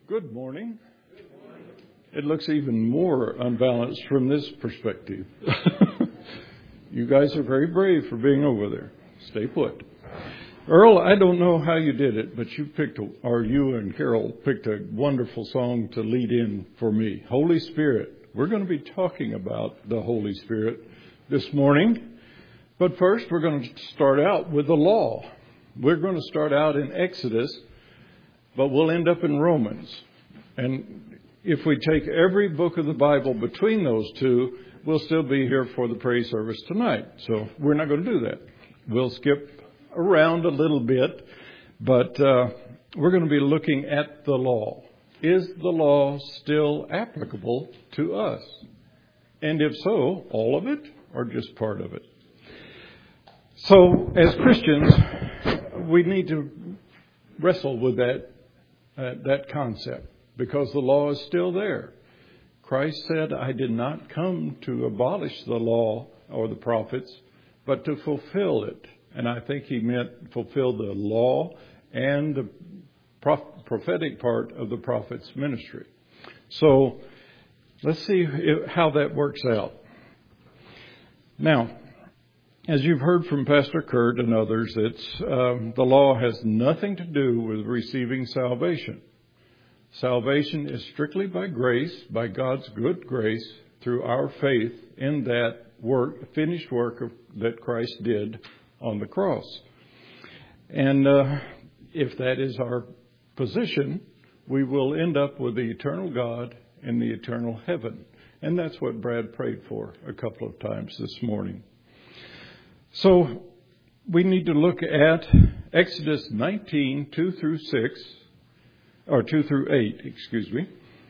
Good morning. It looks even more unbalanced from this perspective. You guys are very brave for being over there. Stay put. Earl, I don't know how you did it, but you and Carol picked a wonderful song to lead in for me. Holy Spirit. We're going to be talking about the Holy Spirit this morning. But first, we're going to start out with the law. We're going to start out in Exodus, but we'll end up in Romans. And if we take every book of the Bible between those two, we'll still be here for the praise service tonight. So we're not going to do that. We'll skip around a little bit, but we're going to be looking at the law. Is the law still applicable to us? And if so, all of it or just part of it? So as Christians, we need to wrestle with that concept, because the law is still there. Christ said, I did not come to abolish the law or the prophets, but to fulfill it. And I think he meant fulfill the law and the prophetic part of the prophet's ministry. So let's see how that works out. Now, as you've heard from Pastor Kurt and others, the law has nothing to do with receiving salvation. Salvation is strictly by grace, by God's good grace, through our faith in that finished work that Christ did on the cross. And if that is our position, we will end up with the eternal God in the eternal heaven. And that's what Brad prayed for a couple of times this morning. So we need to look at Exodus 19, 2 through 8, excuse me.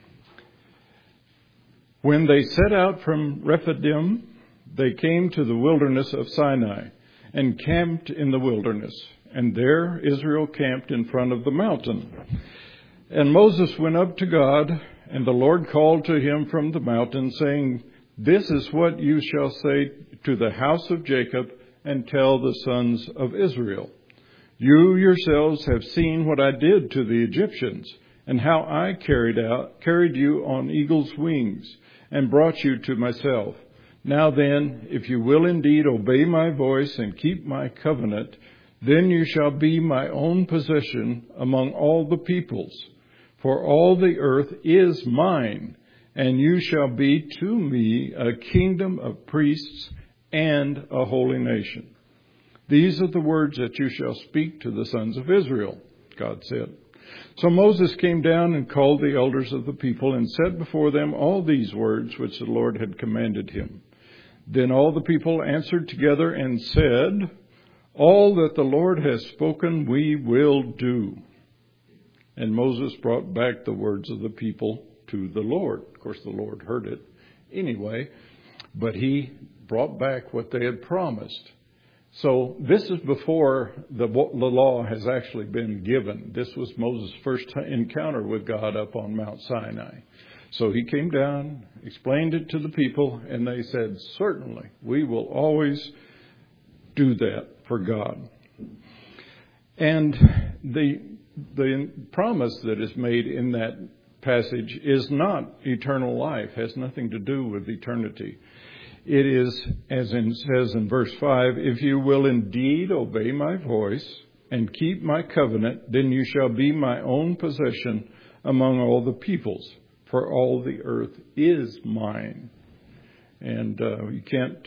When they set out from Rephidim, they came to the wilderness of Sinai and camped in the wilderness. And there Israel camped in front of the mountain. And Moses went up to God, and the Lord called to him from the mountain, saying, This is what you shall say to the house of Jacob, and tell the sons of Israel. You yourselves have seen what I did to the Egyptians, and how I carried you on eagle's wings, and brought you to myself. Now then, if you will indeed obey my voice and keep my covenant, then you shall be my own possession among all the peoples. For all the earth is mine, and you shall be to me a kingdom of priests and a holy nation. These are the words that you shall speak to the sons of Israel, God said. So Moses came down and called the elders of the people and said before them all these words which the Lord had commanded him. Then all the people answered together and said, All that the Lord has spoken we will do. And Moses brought back the words of the people to the Lord. Of course, the Lord heard it anyway, but he brought back what they had promised. So this is before the law has actually been given. This was Moses' first encounter with God up on Mount Sinai. So he came down, explained it to the people, and they said, Certainly, we will always do that for God. And the promise that is made in that passage is not eternal life, has nothing to do with eternity. It is, as it says in verse 5, If you will indeed obey my voice and keep my covenant, then you shall be my own possession among all the peoples, for all the earth is mine. And you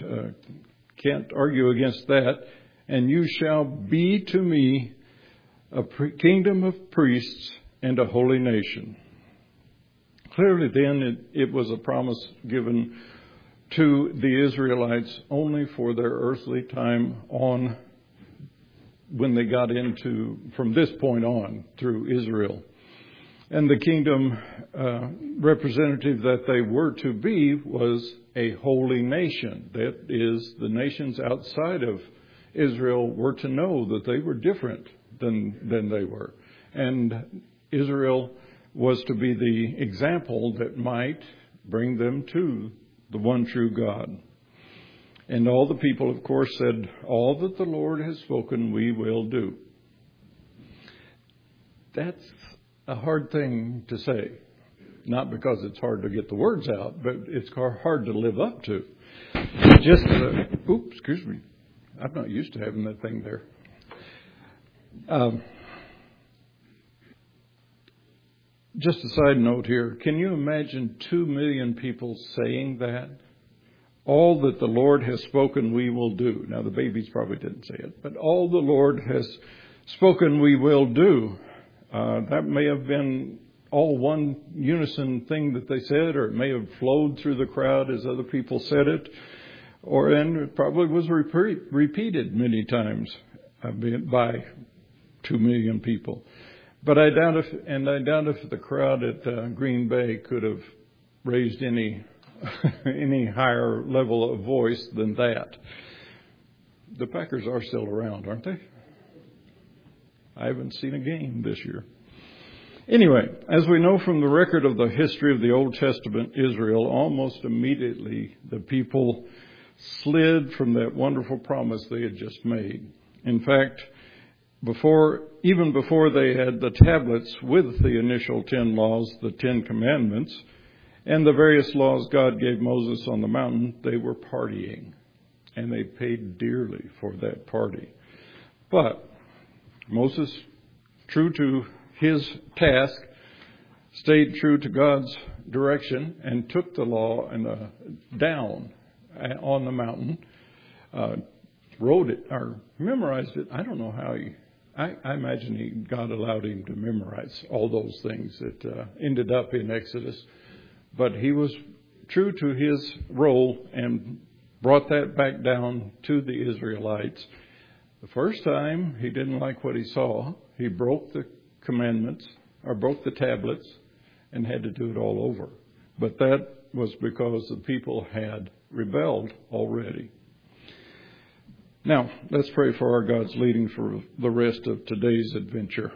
can't argue against that. And you shall be to me a kingdom of priests and a holy nation. Clearly then it was a promise given to the Israelites only for their earthly time on, when they got from this point on through Israel. And the kingdom representative that they were to be was a holy nation. That is, the nations outside of Israel were to know that they were different than they were. And Israel was to be the example that might bring them to the one true God. And all the people, of course, said, All that the Lord has spoken, we will do. That's a hard thing to say. Not because it's hard to get the words out, but it's hard to live up to. Excuse me. I'm not used to having that thing there. Just a side note here. Can you imagine 2 million people saying that? All that the Lord has spoken we will do. Now the babies probably didn't say it, but all the Lord has spoken we will do. That may have been all one unison thing that they said, or it may have flowed through the crowd as other people said it, and it probably was repeated many times by 2 million people. But I doubt if the crowd at Green Bay could have raised any higher level of voice than that. The Packers are still around, aren't they? I haven't seen a game this year. Anyway, as we know from the record of the history of the Old Testament Israel, almost immediately the people slid from that wonderful promise they had just made. In fact, even before they had the tablets with the initial 10 laws, the 10 commandments, and the various laws God gave Moses on the mountain, they were partying. And they paid dearly for that party. But Moses, true to his task, stayed true to God's direction and took the law down on the mountain, wrote it or memorized it. I don't know how I imagine God allowed him to memorize all those things that ended up in Exodus. But he was true to his role and brought that back down to the Israelites. The first time he didn't like what he saw. He broke the commandments or broke the tablets and had to do it all over. But that was because the people had rebelled already. Now, let's pray for our God's leading for the rest of today's adventure.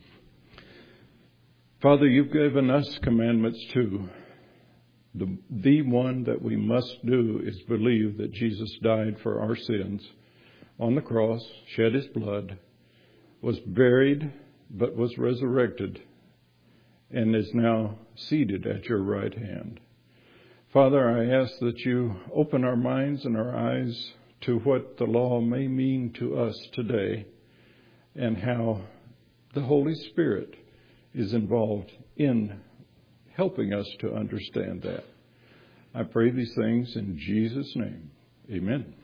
Father, you've given us commandments too. The one that we must do is believe that Jesus died for our sins on the cross, shed his blood, was buried, but was resurrected, and is now seated at your right hand. Father, I ask that you open our minds and our eyes to what the law may mean to us today and how the Holy Spirit is involved in helping us to understand that. I pray these things in Jesus' name. Amen.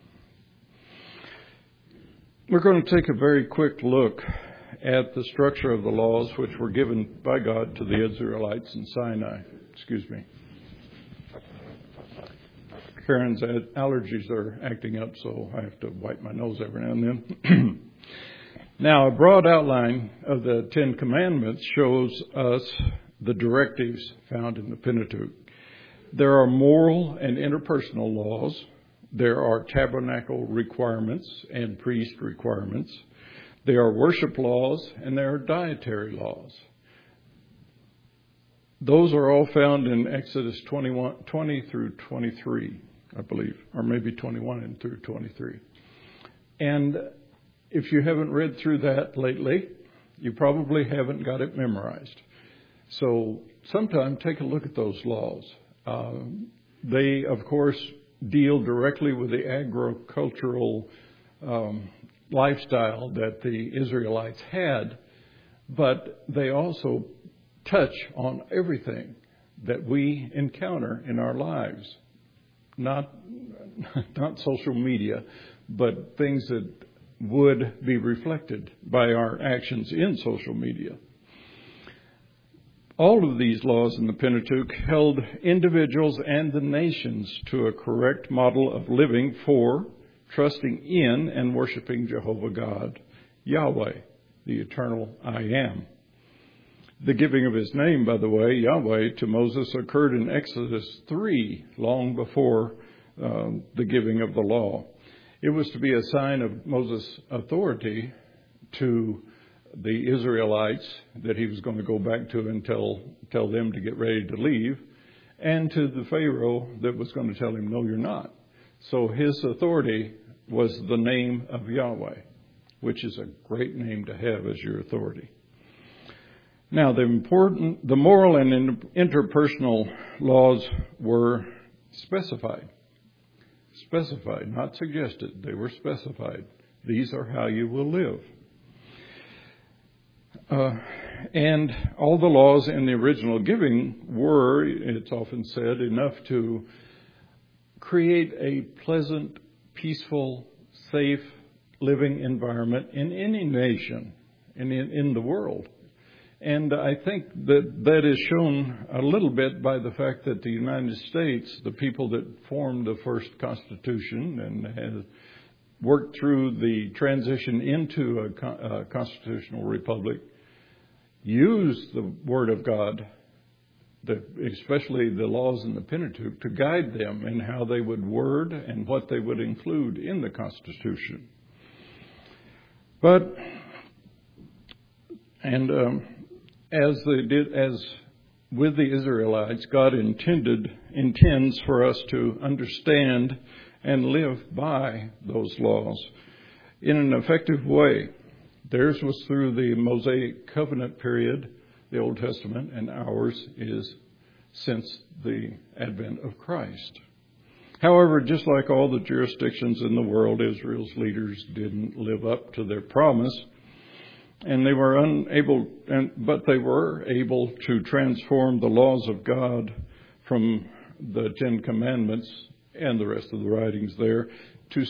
We're going to take a very quick look at the structure of the laws which were given by God to the Israelites in Sinai. Excuse me. Karen's allergies are acting up, so I have to wipe my nose every now and then. Now, a broad outline of the 10 Commandments shows us the directives found in the Pentateuch. There are moral and interpersonal laws. There are tabernacle requirements and priest requirements. There are worship laws, and there are dietary laws. Those are all found in Exodus 20 through 23, I believe, or maybe 21 through 23. And if you haven't read through that lately, you probably haven't got it memorized. So sometime take a look at those laws. They, of course, deal directly with the agricultural lifestyle that the Israelites had, but they also touch on everything that we encounter in our lives. Not social media, but things that would be reflected by our actions in social media. All of these laws in the Pentateuch held individuals and the nations to a correct model of living for, trusting in, and worshiping Jehovah God, Yahweh, the eternal I Am. The giving of his name, by the way, Yahweh, to Moses occurred in Exodus 3, long before the giving of the law. It was to be a sign of Moses' authority to the Israelites that he was going to go back to and tell them to get ready to leave, and to the Pharaoh that was going to tell him, no, you're not. So his authority was the name of Yahweh, which is a great name to have as your authority. Now, the moral and interpersonal laws were specified. Specified, not suggested. They were specified. These are how you will live. And all the laws in the original giving were, it's often said, enough to create a pleasant, peaceful, safe living environment in any nation and in the world. And I think that is shown a little bit by the fact that the United States, the people that formed the first Constitution and has worked through the transition into a constitutional republic, used the Word of God, especially the laws in the Pentateuch, to guide them in how they would word and what they would include in the Constitution. As with the Israelites, God intends for us to understand and live by those laws in an effective way. Theirs was through the Mosaic covenant period, the Old Testament, and ours is since the advent of Christ. However, just like all the jurisdictions in the world, Israel's leaders didn't live up to their promise, and they were unable, but they were able to transform the laws of God from the Ten Commandments and the rest of the writings there to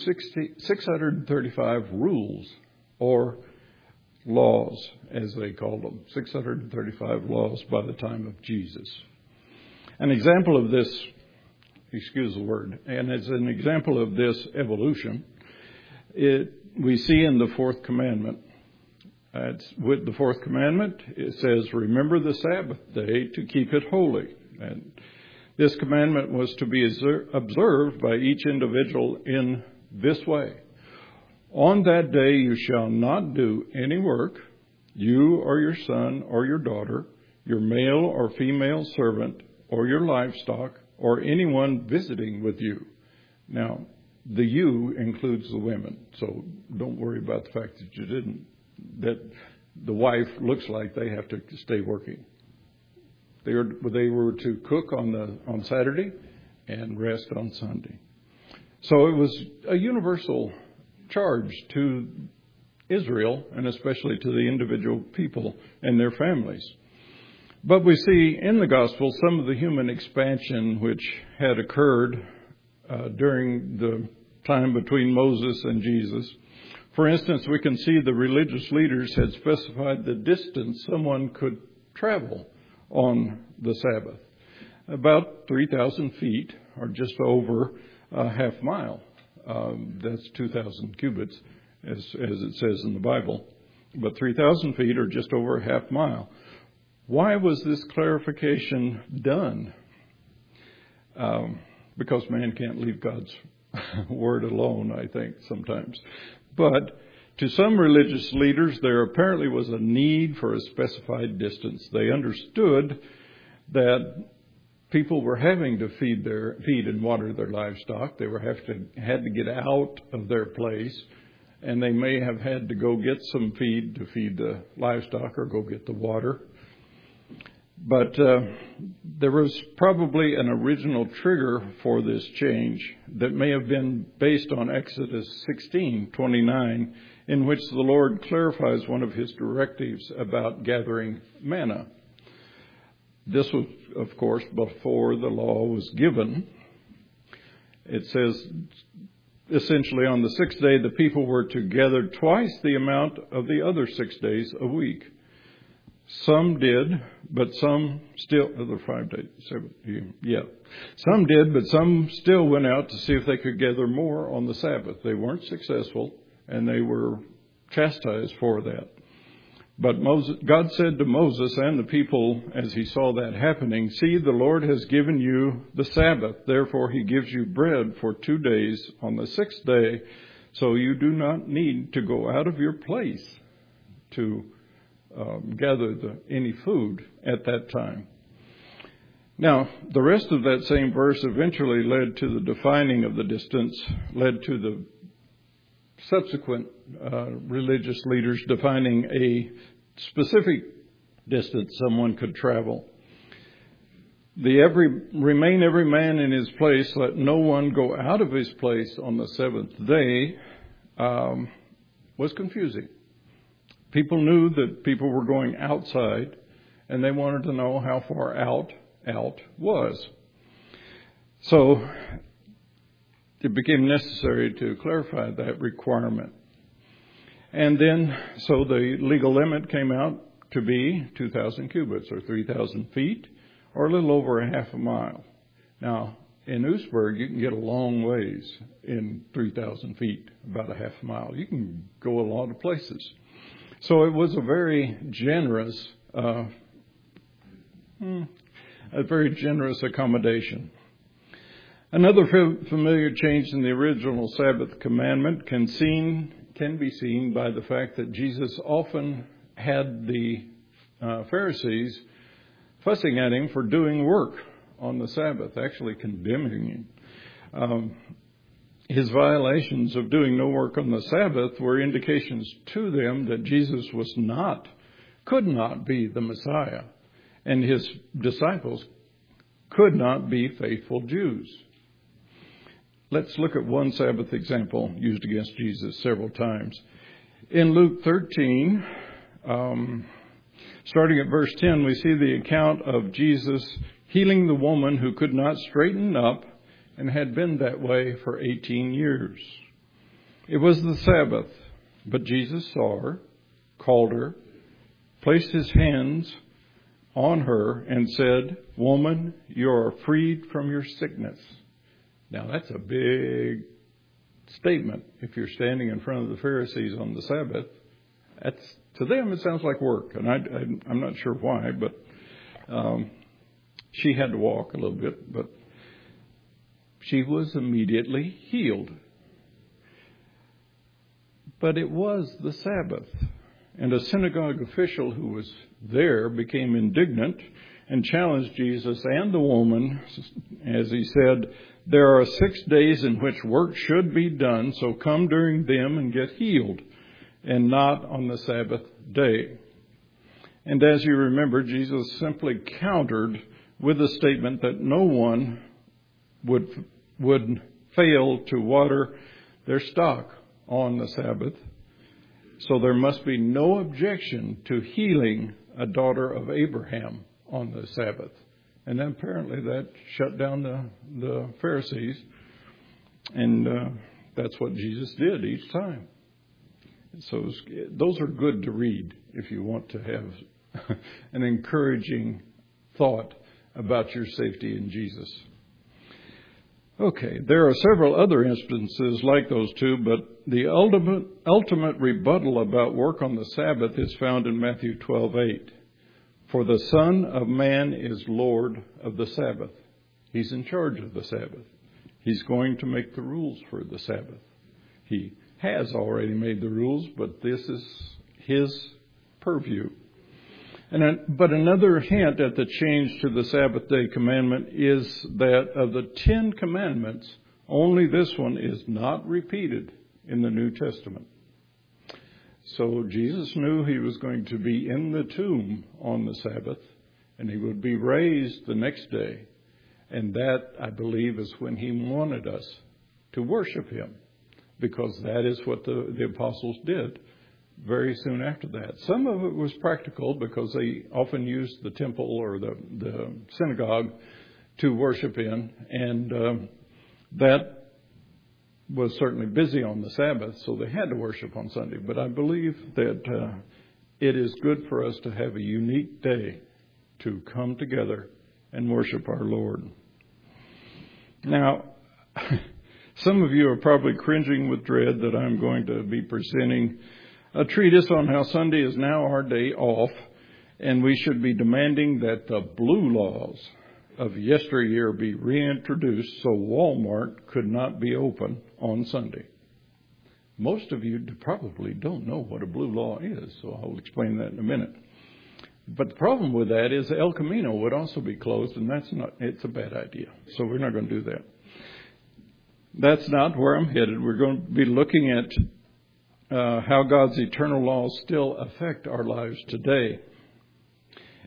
635 rules, or laws, as they called them, 635 laws by the time of Jesus. An example of this, excuse the word, and as an example of this evolution, we see in the fourth commandment. With the fourth commandment, it says, remember the Sabbath day to keep it holy. And this commandment was to be observed by each individual in this way. On that day you shall not do any work, you or your son or your daughter, your male or female servant, or your livestock, or anyone visiting with you. Now, the you includes the women, so don't worry about the fact that the wife looks like they have to stay working. They were to cook on Saturday and rest on Sunday. So it was a universal charge to Israel, and especially to the individual people and their families. But we see in the gospel some of the human expansion which had occurred during the time between Moses and Jesus. For instance, we can see the religious leaders had specified the distance someone could travel on the Sabbath. About 3,000 feet, or just over a half mile. That's 2,000 cubits, as it says in the Bible. But 3,000 feet, or just over a half mile. Why was this clarification done? Because man can't leave God's word alone, I think, sometimes. But to some religious leaders, there apparently was a need for a specified distance. They understood that people were having to feed and water their livestock. They had to get out of their place, and they may have had to go get some feed to feed the livestock or go get the water. But there was probably an original trigger for this change that may have been based on Exodus 16:29, in which the Lord clarifies one of his directives about gathering manna. This was, of course, before the law was given. It says, essentially, on the sixth day, the people were to gather twice the amount of the other 6 days a week. Some did, but some still, other 5 days, some did, but some still went out to see if they could gather more on the Sabbath. They weren't successful, and they were chastised for that. But God said to Moses and the people, as he saw that happening, see, the Lord has given you the Sabbath. Therefore, he gives you bread for 2 days on the sixth day. So you do not need to go out of your place to gather any food at that time. Now, the rest of that same verse eventually led to the defining of the distance, led to the subsequent religious leaders defining a specific distance someone could travel. Remain every man in his place, let no one go out of his place on the seventh day, was confusing. People knew that people were going outside, and they wanted to know how far out was. So it became necessary to clarify that requirement. And then, so the legal limit came out to be 2,000 cubits, or 3,000 feet, or a little over a half a mile. Now, in Oostburg, you can get a long ways in 3,000 feet, about a half a mile. You can go a lot of places. So it was a very generous accommodation. Another familiar change in the original Sabbath commandment can be seen by the fact that Jesus often had the Pharisees fussing at him for doing work on the Sabbath, actually condemning him. His violations of doing no work on the Sabbath were indications to them that Jesus could not be the Messiah, and his disciples could not be faithful Jews. Let's look at one Sabbath example used against Jesus several times. In Luke 13, starting at verse 10, we see the account of Jesus healing the woman who could not straighten up and had been that way for 18 years. It was the Sabbath, but Jesus saw her, called her, placed his hands on her, and said, "Woman, you are freed from your sickness." Now, that's a big statement. If you're standing in front of the Pharisees on the Sabbath, to them it sounds like work, and I'm not sure why, but she had to walk a little bit, but she was immediately healed. But it was the Sabbath, and a synagogue official who was there became indignant and challenged Jesus and the woman, as he said, "There are 6 days in which work should be done, so come during them and get healed, and not on the Sabbath day." And as you remember, Jesus simply countered with a statement that no one would fail to water their stock on the Sabbath. So there must be no objection to healing a daughter of Abraham on the Sabbath. And then apparently that shut down the Pharisees. And that's what Jesus did each time. So those are good to read if you want to have an encouraging thought about your safety in Jesus. Okay, there are several other instances like those two, but the ultimate rebuttal about work on the Sabbath is found in Matthew 12:8. For the Son of Man is Lord of the Sabbath. He's in charge of the Sabbath. He's going to make the rules for the Sabbath. He has already made the rules, but this is his purview. But another hint at the change to the Sabbath day commandment is that of the 10 commandments, only this one is not repeated in the New Testament. So Jesus knew he was going to be in the tomb on the Sabbath, and he would be raised the next day. And that, I believe, is when he wanted us to worship him, because that is what the apostles did very soon after that. Some of it was practical because they often used the temple or the synagogue to worship in, and that was certainly busy on the Sabbath, so they had to worship on Sunday. But I believe that it is good for us to have a unique day to come together and worship our Lord. Now, some of you are probably cringing with dread that I'm going to be presenting a treatise on how Sunday is now our day off, and we should be demanding that the blue laws of yesteryear be reintroduced so Walmart could not be open on Sunday. Most of you probably don't know what a blue law is, so I'll explain that in a minute. But the problem with that is El Camino would also be closed, and it's a bad idea. So we're not going to do that. That's not where I'm headed. We're going to be looking at how God's eternal laws still affect our lives today.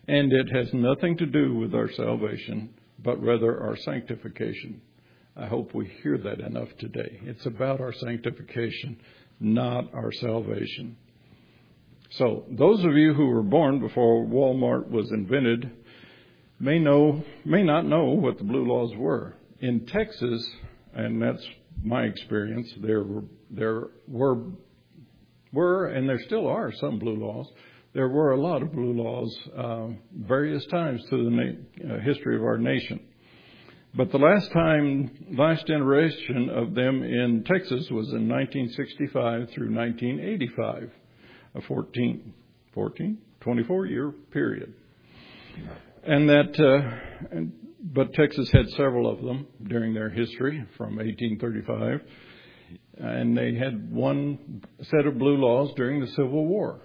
And it has nothing to do with our salvation, but rather our sanctification. I hope we hear that enough today. It's about our sanctification, not our salvation. So those of you who were born before Walmart was invented may not know what the blue laws were. In Texas, and that's my experience, there were and there still are some blue laws. There were a lot of blue laws various times through the history of our nation. But the last generation of them in Texas was in 1965 through 1985, a 24-year period. And but Texas had several of them during their history from 1835. And they had one set of blue laws during the Civil War.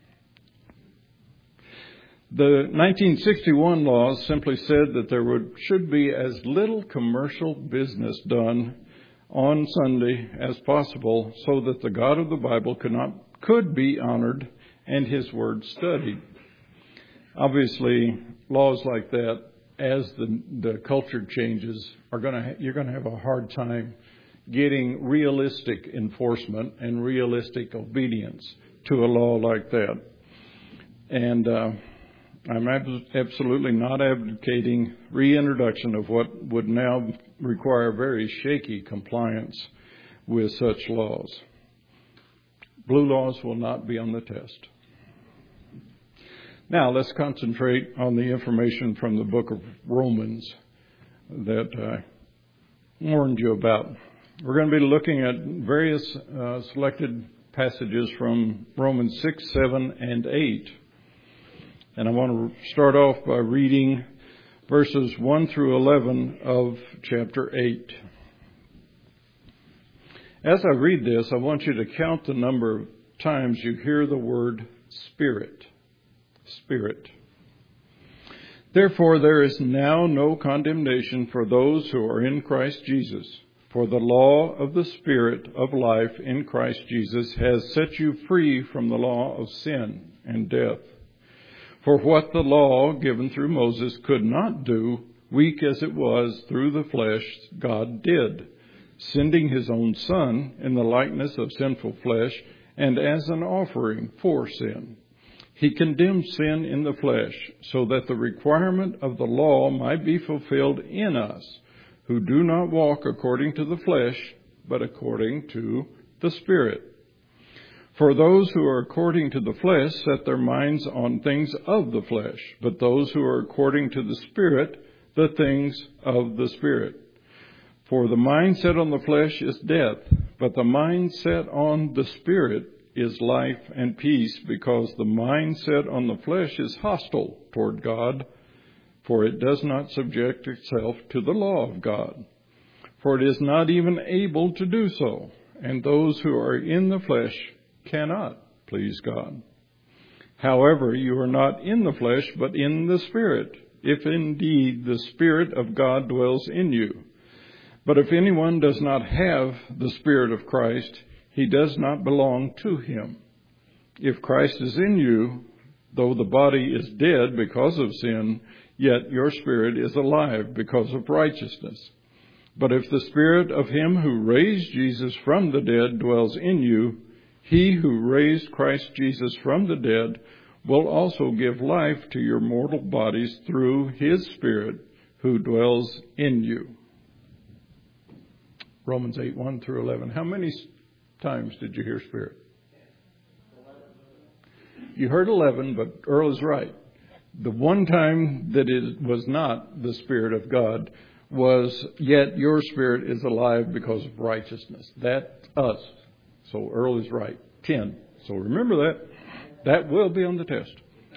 The 1961 laws simply said that there should be as little commercial business done on Sunday as possible so that the God of the Bible could be honored and His Word studied. Obviously, laws like that, as the culture changes, you're going to have a hard time getting realistic enforcement and realistic obedience to a law like that. And I'm absolutely not advocating reintroduction of what would now require very shaky compliance with such laws. Blue laws will not be on the test. Now let's concentrate on the information from the book of Romans that I warned you about. We're going to be looking at various selected passages from Romans 6, 7, and 8. And I want to start off by reading verses 1 through 11 of chapter 8. As I read this, I want you to count the number of times you hear the word Spirit. Spirit. Therefore, there is now no condemnation for those who are in Christ Jesus. For the law of the Spirit of life in Christ Jesus has set you free from the law of sin and death. For what the law given through Moses could not do, weak as it was through the flesh, God did, sending His own Son in the likeness of sinful flesh and as an offering for sin. He condemned sin in the flesh so that the requirement of the law might be fulfilled in us, who do not walk according to the flesh, but according to the Spirit. For those who are according to the flesh set their minds on things of the flesh, but those who are according to the Spirit, the things of the Spirit. For the mind set on the flesh is death, but the mind set on the Spirit is life and peace, because the mind set on the flesh is hostile toward God, for it does not subject itself to the law of God. For it is not even able to do so, and those who are in the flesh cannot please God. However, you are not in the flesh, but in the Spirit, if indeed the Spirit of God dwells in you. But if anyone does not have the Spirit of Christ, he does not belong to Him. If Christ is in you, though the body is dead because of sin, yet your spirit is alive because of righteousness. But if the Spirit of Him who raised Jesus from the dead dwells in you, He who raised Christ Jesus from the dead will also give life to your mortal bodies through His Spirit who dwells in you. Romans 8, 1 through 11. How many times did you hear Spirit? You heard 11, but Earl is right. The one time that it was not the Spirit of God was, yet your spirit is alive because of righteousness. That's us. So Earl is right. 10. So remember that. That will be on the test.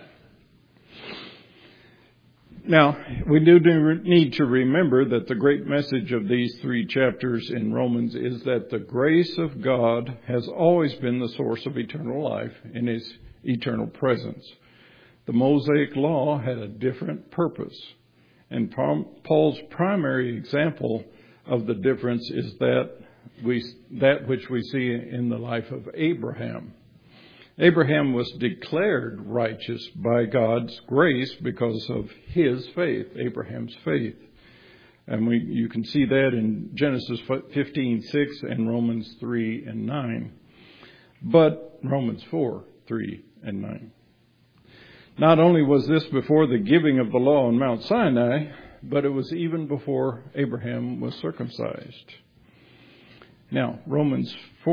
Now, we do need to remember that the great message of these 3 chapters in Romans is that the grace of God has always been the source of eternal life in His eternal presence. The Mosaic law had a different purpose. And Paul's primary example of the difference is that which we see in the life of Abraham. Abraham was declared righteous by God's grace because of his faith, Abraham's faith. And you can see that in Genesis 15:6 and Romans 3:9. But Romans 4:3-9. Not only was this before the giving of the law on Mount Sinai, but it was even before Abraham was circumcised. Now, Romans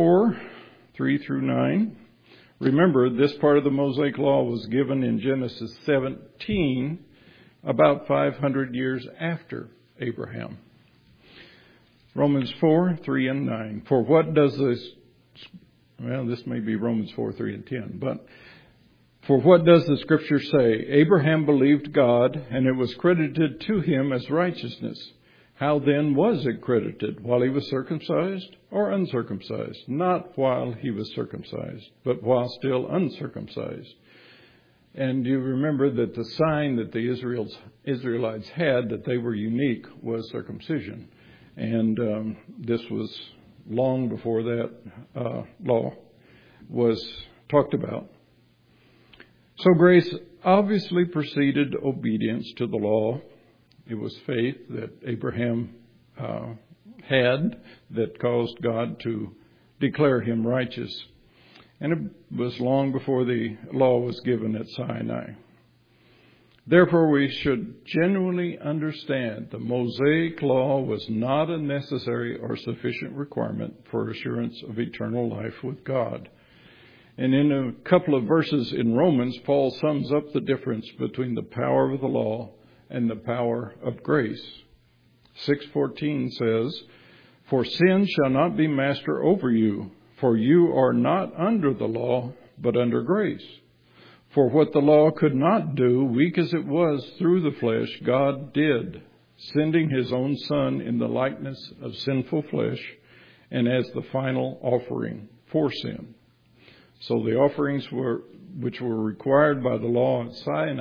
4:3-9. Remember, this part of the Mosaic Law was given in Genesis 17, about 500 years after Abraham. Romans 4:3-9. For what does this... Well, this may be Romans 4:3-10, but for what does the Scripture say? Abraham believed God, and it was credited to him as righteousness. How then was it credited? While he was circumcised or uncircumcised? Not while he was circumcised, but while still uncircumcised. And you remember that the sign that the Israelites had that they were unique was circumcision. And this was long before that law was talked about. So grace obviously preceded obedience to the law. It was faith that Abraham had that caused God to declare him righteous. And it was long before the law was given at Sinai. Therefore, we should genuinely understand the Mosaic law was not a necessary or sufficient requirement for assurance of eternal life with God. And in a couple of verses in Romans, Paul sums up the difference between the power of the law and the power of grace. 6:14 says, For sin shall not be master over you, for you are not under the law, but under grace. For what the law could not do, weak as it was through the flesh, God did, sending his own Son in the likeness of sinful flesh and as the final offering for sin. So the offerings which were required by the law at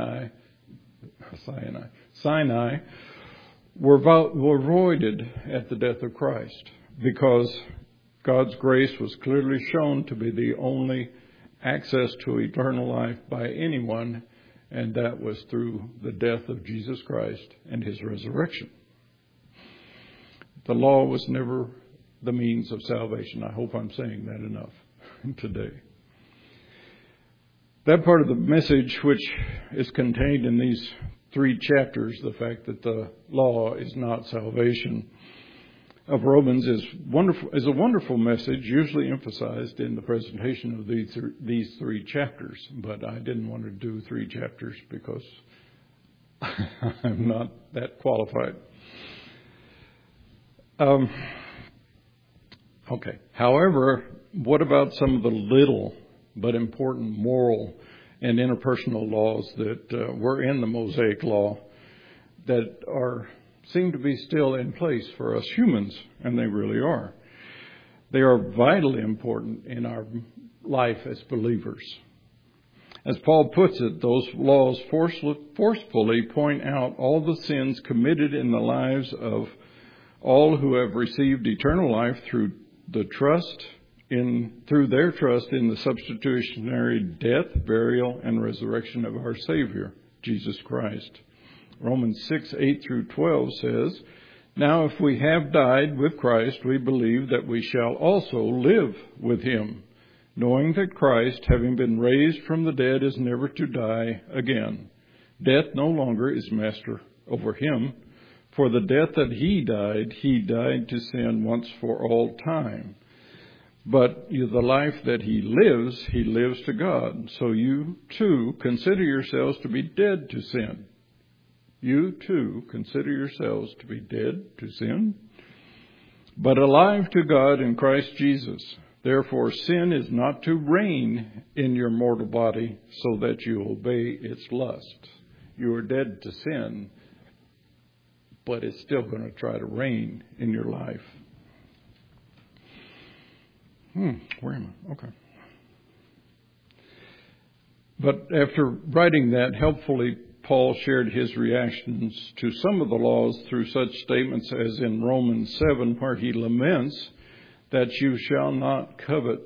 Sinai were voided at the death of Christ, because God's grace was clearly shown to be the only access to eternal life by anyone, and that was through the death of Jesus Christ and his resurrection. The law was never the means of salvation. I hope I'm saying that enough today. That part of the message which is contained in these 3 chapters, the fact that the law is not salvation, of Romans is a wonderful message, usually emphasized in the presentation of these 3 chapters. But I didn't want to do 3 chapters because I'm not that qualified. Okay. However, what about some of the little but important moral and interpersonal laws that were in the Mosaic Law that seem to be still in place for us humans, and they really are. They are vitally important in our life as believers. As Paul puts it, those laws forcefully point out all the sins committed in the lives of all who have received eternal life through their trust in the substitutionary death, burial, and resurrection of our Savior, Jesus Christ. Romans 6:8-12 says, Now if we have died with Christ, we believe that we shall also live with him, knowing that Christ, having been raised from the dead, is never to die again. Death no longer is master over him. For the death that he died to sin once for all time. But the life that he lives to God. So you too consider yourselves to be dead to sin. You too consider yourselves to be dead to sin, but alive to God in Christ Jesus. Therefore, sin is not to reign in your mortal body so that you obey its lust. You are dead to sin, but it's still going to try to reign in your life. Where am I? Okay. But after writing that, helpfully, Paul shared his reactions to some of the laws through such statements as in Romans 7, where he laments that you shall not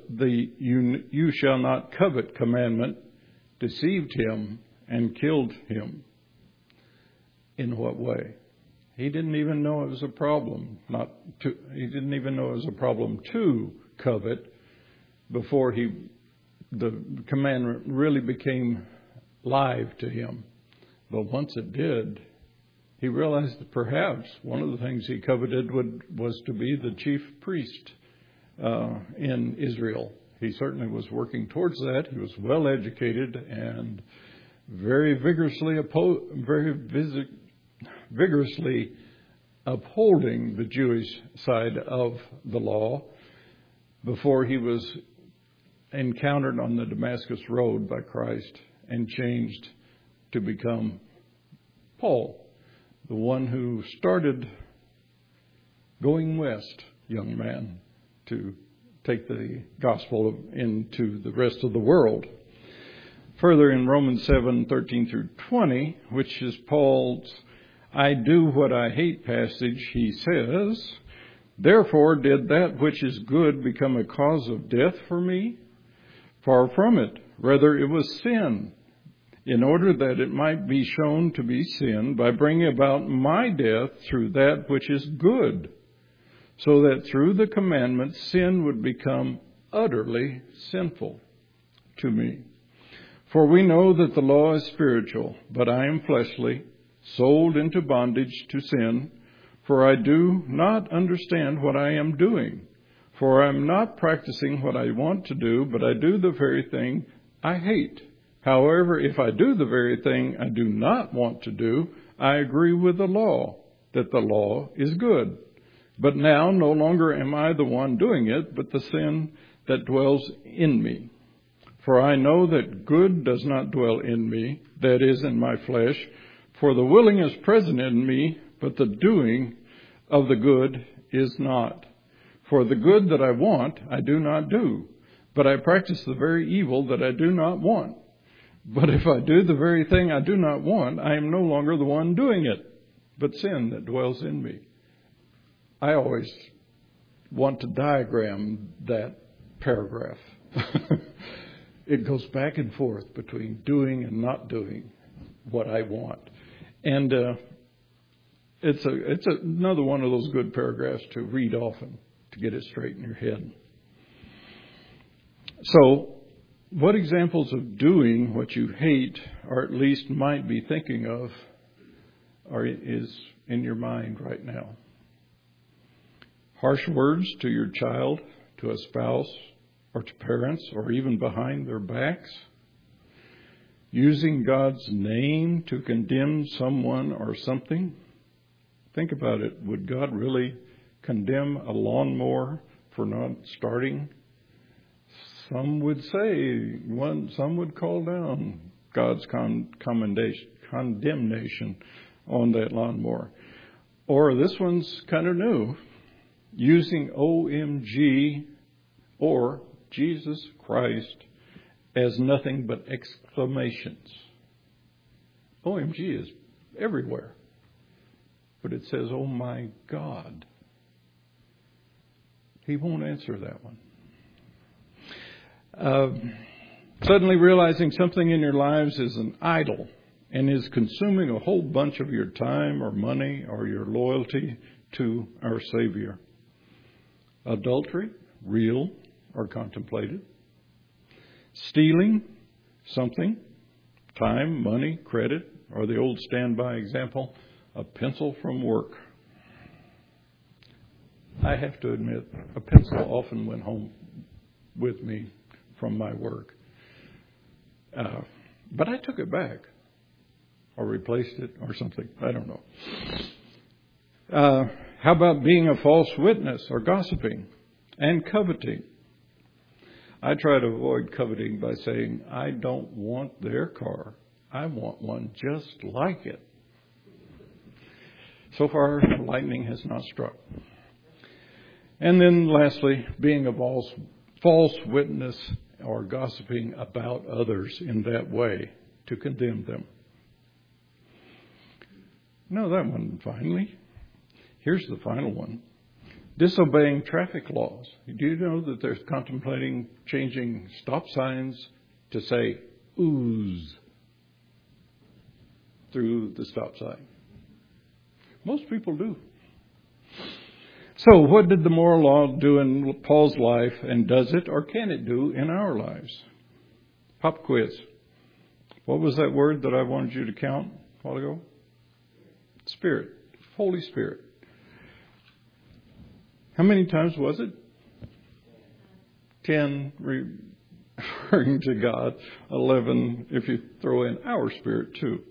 covet commandment, deceived him and killed him. In what way? He didn't even know it was a problem. He didn't even know it was a problem to covet before the commandment really became live to him. But once it did, he realized that perhaps one of the things he coveted was to be the chief priest in Israel. He certainly was working towards that. He was well educated and very vigorously upholding the Jewish side of the law before he was encountered on the Damascus Road by Christ and changed to become Paul, the one who started going west, young man, to take the gospel into the rest of the world. Further, in Romans 7:13 through 20, which is Paul's "I do what I hate" passage, he says, "Therefore did that which is good become a cause of death for me? Far from it. Rather it was sin, in order that it might be shown to be sin by bringing about my death through that which is good, so that through the commandment sin would become utterly sinful to me. For we know that the law is spiritual, but I am fleshly, sold into bondage to sin, for I do not understand what I am doing. For I am not practicing what I want to do, but I do the very thing I hate. However, if I do the very thing I do not want to do, I agree with the law, that the law is good. But now no longer am I the one doing it, but the sin that dwells in me. For I know that good does not dwell in me, that is, in my flesh. For the willing is present in me, but the doing of the good is not. For the good that I want, I do not do, but I practice the very evil that I do not want. But if I do the very thing I do not want, I am no longer the one doing it, but sin that dwells in me." I always want to diagram that paragraph. It goes back and forth between doing and not doing what I want. And it's another one of those good paragraphs to read often to get it straight in your head. So, what examples of doing what you hate, or at least might be thinking of, is in your mind right now? Harsh words to your child, to a spouse, or to parents, or even behind their backs? Using God's name to condemn someone or something? Think about it. Would God really condemn a lawnmower for not starting? Some would say, some would call down God's condemnation on that lawnmower. Or this one's kind of new. Using OMG or Jesus Christ as nothing but exclamations. OMG is everywhere. But it says, "Oh my God." He won't answer that one. Suddenly realizing something in your lives is an idol and is consuming a whole bunch of your time or money or your loyalty to our Savior. Adultery, real or contemplated. Stealing something, time, money, credit, or the old standby example, a pencil from work. I have to admit, a pencil often went home with me from my work. But I took it back or replaced it or something. I don't know. How about being a false witness or gossiping and coveting? I try to avoid coveting by saying, "I don't want their car. I want one just like it." So far, lightning has not struck. And then lastly, being a false witness or gossiping about others in that way to condemn them. No, that one finally. Here's the final one. Disobeying traffic laws. Do you know that they're contemplating changing stop signs to say ooze through the stop sign? Most people do. So what did the moral law do in Paul's life, and does it or can it do in our lives? Pop quiz. What was that word that I wanted you to count a while ago? Spirit. Holy Spirit. How many times was it? 10 referring to God. 11 if you throw in our spirit too.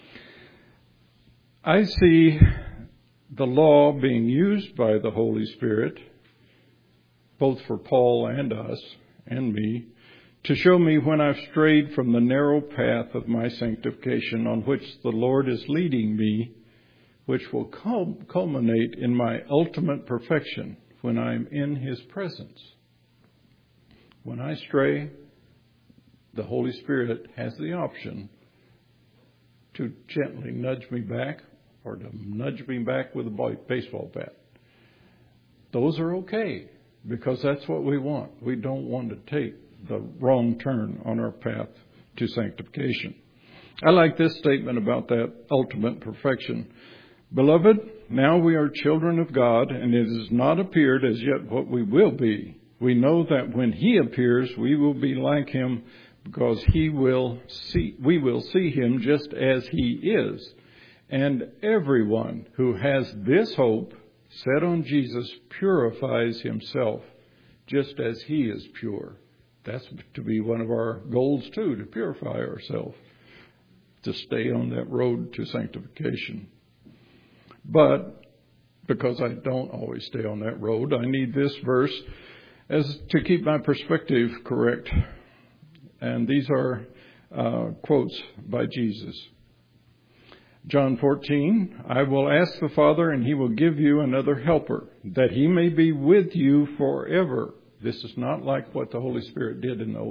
I see the law being used by the Holy Spirit, both for Paul and us and me, to show me when I've strayed from the narrow path of my sanctification on which the Lord is leading me, which will culminate in my ultimate perfection when I'm in His presence. When I stray, the Holy Spirit has the option to gently nudge me back or to nudge me back with a baseball bat. Those are okay because that's what we want. We don't want to take the wrong turn on our path to sanctification. I like this statement about that ultimate perfection. Beloved, now we are children of God, and it has not appeared as yet what we will be. We know that when He appears, we will be like Him, because we will see Him just as He is. And everyone who has this hope set on Jesus purifies himself, just as He is pure. That's to be one of our goals too, to purify ourselves, to stay on that road to sanctification. But because I don't always stay on that road, I need this verse to keep my perspective correct. And these are quotes by Jesus. John 14, I will ask the Father, and He will give you another helper, that He may be with you forever. This is not like what the Holy Spirit did in the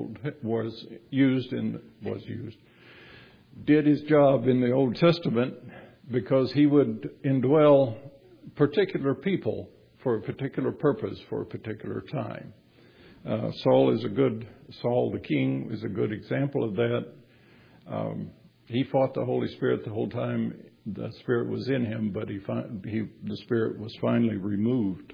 did His job in the Old Testament, because He would indwell particular people for a particular purpose, for a particular time. Saul the king is a good example of that. He fought the Holy Spirit the whole time the Spirit was in him, but the Spirit was finally removed.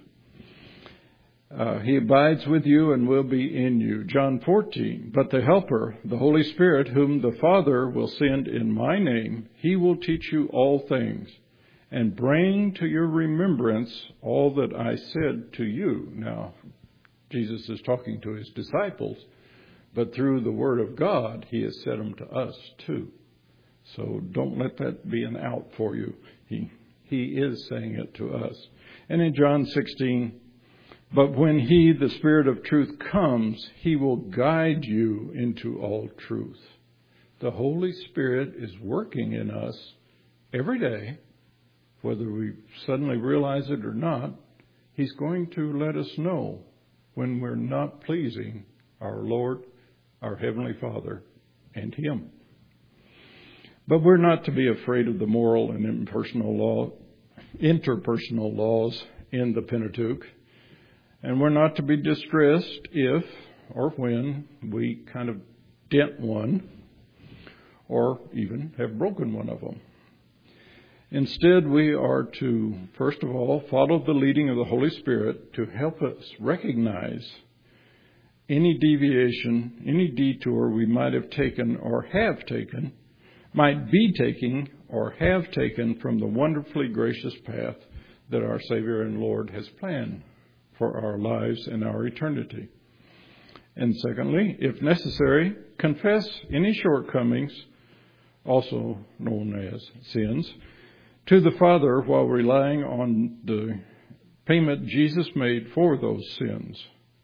He abides with you and will be in you. John 14, but the Helper, the Holy Spirit, whom the Father will send in my name, He will teach you all things and bring to your remembrance all that I said to you. Now, Jesus is talking to His disciples, but through the Word of God, He has said them to us too. So don't let that be an out for you. He is saying it to us. And in John 16, but when He, the Spirit of truth, comes, He will guide you into all truth. The Holy Spirit is working in us every day, whether we suddenly realize it or not. He's going to let us know when we're not pleasing our Lord, our Heavenly Father, and Him. But we're not to be afraid of the moral and interpersonal laws in the Pentateuch. And we're not to be distressed if or when we kind of dent one or even have broken one of them. Instead, we are to, first of all, follow the leading of the Holy Spirit to help us recognize any deviation, any detour we might have taken or have taken, might be taking or have taken from the wonderfully gracious path that our Savior and Lord has planned for our lives and our eternity. And secondly, if necessary, confess any shortcomings, also known as sins, to the Father while relying on the payment Jesus made for those sins.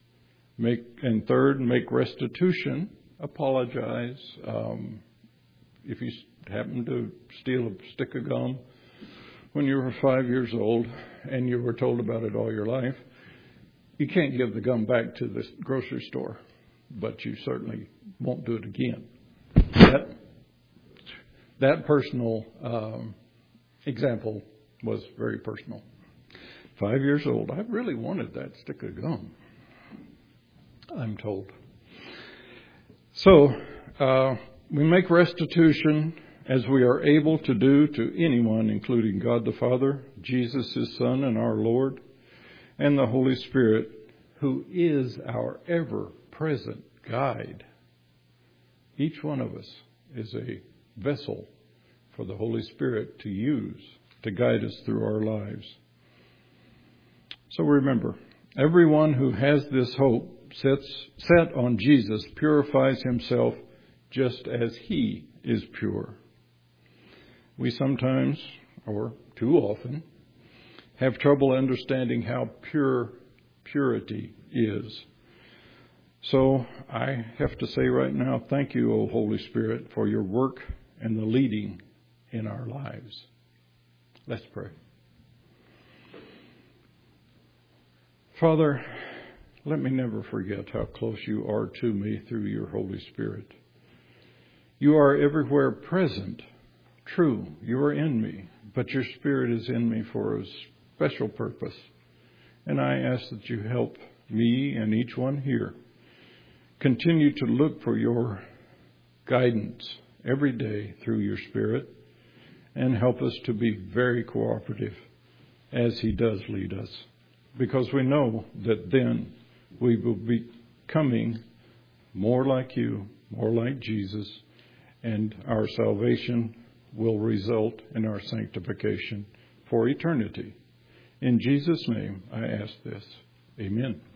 Make restitution, apologize. If you happen to steal a stick of gum when you were 5 years old and you were told about it all your life, you can't give the gum back to the grocery store, but you certainly won't do it again. That personal example was very personal. 5 years old. I really wanted that stick of gum, I'm told. So, we make restitution as we are able to do to anyone, including God the Father, Jesus his Son and our Lord, and the Holy Spirit, who is our ever-present guide. Each one of us is a vessel for the Holy Spirit to use to guide us through our lives. So remember, everyone who has this hope set on Jesus purifies himself just as he is pure. We sometimes, or too often, have trouble understanding how pure purity is. So I have to say right now, thank you, O Holy Spirit, for your work and the leading in our lives. Let's pray. Father, let me never forget how close you are to me through your Holy Spirit. You are everywhere present. True, you are in me, but your Spirit is in me for a special purpose. And I ask that you help me and each one here continue to look for your guidance every day through your Spirit, and help us to be very cooperative as he does lead us. Because we know that then we will be becoming more like you, more like Jesus, and our salvation will result in our sanctification for eternity. In Jesus' name I ask this. Amen.